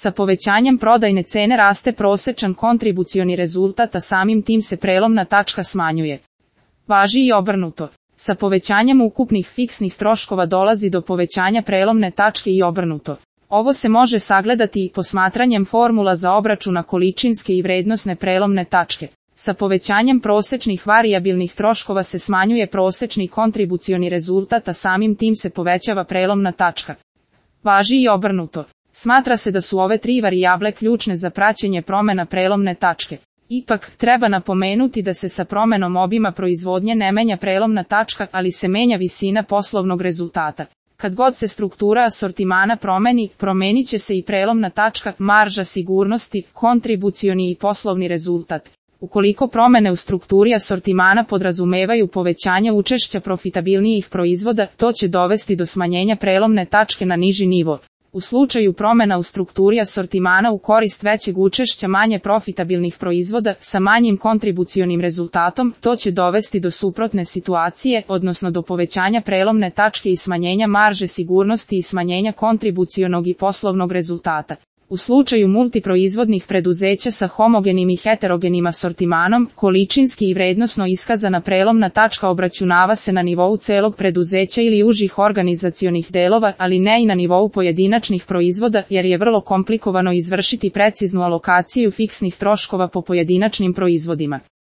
Sa povećanjem prodajne cene raste prosečan kontribucioni rezultat, a samim tim se prelomna tačka smanjuje. Važi i obrnuto. Sa povećanjem ukupnih fiksnih troškova dolazi do povećanja prelomne tačke i obrnuto. Ovo se može sagledati i posmatranjem formula za obračuna količinske i vrednosne prelomne tačke. Sa povećanjem prosečnih varijabilnih troškova se smanjuje prosečni kontribucioni rezultat, a samim tim se povećava prelomna tačka. Važi i obrnuto. Smatra se da su ove tri varijable ključne za praćenje promena prelomne tačke. Ipak, treba napomenuti da se sa promenom obima proizvodnje ne menja prelomna tačka, ali se menja visina poslovnog rezultata. Kad god se struktura asortimana promeni, promenit će se i prelomna tačka, marža sigurnosti, kontribucioni i poslovni rezultat. Ukoliko promene u strukturi asortimana podrazumevaju povećanje učešća profitabilnijih proizvoda, to će dovesti do smanjenja prelomne tačke na niži nivo. U slučaju promena u strukturi asortimana u korist većeg učešća manje profitabilnih proizvoda sa manjim kontribucionim rezultatom, to će dovesti do suprotne situacije, odnosno do povećanja prelomne tačke i smanjenja marže sigurnosti i smanjenja kontribucionog i poslovnog rezultata. U slučaju multiproizvodnih preduzeća sa homogenim i heterogenim asortimanom, količinski i vrednosno iskazana prelomna tačka obračunava se na nivou celog preduzeća ili užih organizacionih delova, ali ne i na nivou pojedinačnih proizvoda, jer je vrlo komplikovano izvršiti preciznu alokaciju fiksnih troškova po pojedinačnim proizvodima.